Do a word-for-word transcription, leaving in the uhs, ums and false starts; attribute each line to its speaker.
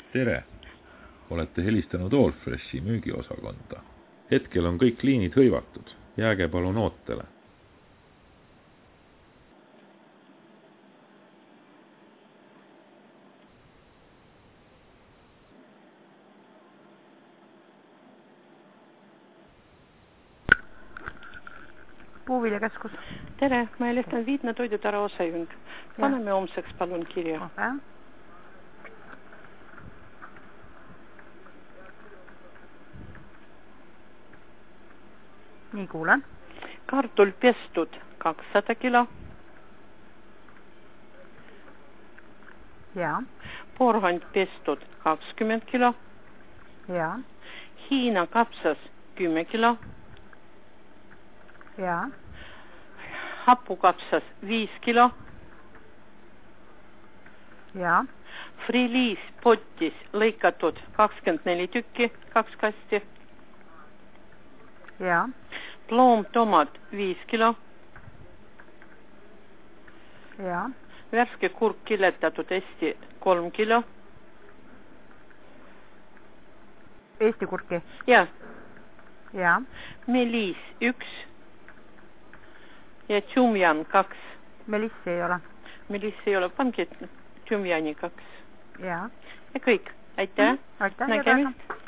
Speaker 1: Tere! Olete helistanud Allfreshi müügiosakonda. Hetkel on kõik liinid hõivatud. Jääge palun ootele.
Speaker 2: Puuviljakeskus.
Speaker 3: Tere, ma helistan Viidna toidutara osajuhing. Paneme homseks palun kirja.
Speaker 2: Okay. Nii kuulen.
Speaker 3: Kartul pestud kakssada kilo.
Speaker 2: Ja.
Speaker 3: Porhand pestud kakskümmend kilo.
Speaker 2: Ja.
Speaker 3: Hiina kapsas kümme kilo.
Speaker 2: Ja.
Speaker 3: Hapukapsas viis kilo.
Speaker 2: Ja.
Speaker 3: Friliis pottis lõikatud kakskümmend neli tükki, kaks kasti.
Speaker 2: Ja.
Speaker 3: Ploomtomat viis kilo.
Speaker 2: Ja.
Speaker 3: Värske kurk kiletatud Eesti kolm kilo.
Speaker 2: Eesti kurki?
Speaker 3: Ja.
Speaker 2: Ja.
Speaker 3: Meliis üks. Ja tšumjan kaks.
Speaker 2: Melissi ei ole.
Speaker 3: Melissi ei ole, pange tšumjani kaks.
Speaker 2: Ja.
Speaker 3: Ja kõik. Aitäh.
Speaker 2: Aitäh.
Speaker 3: Nägemist.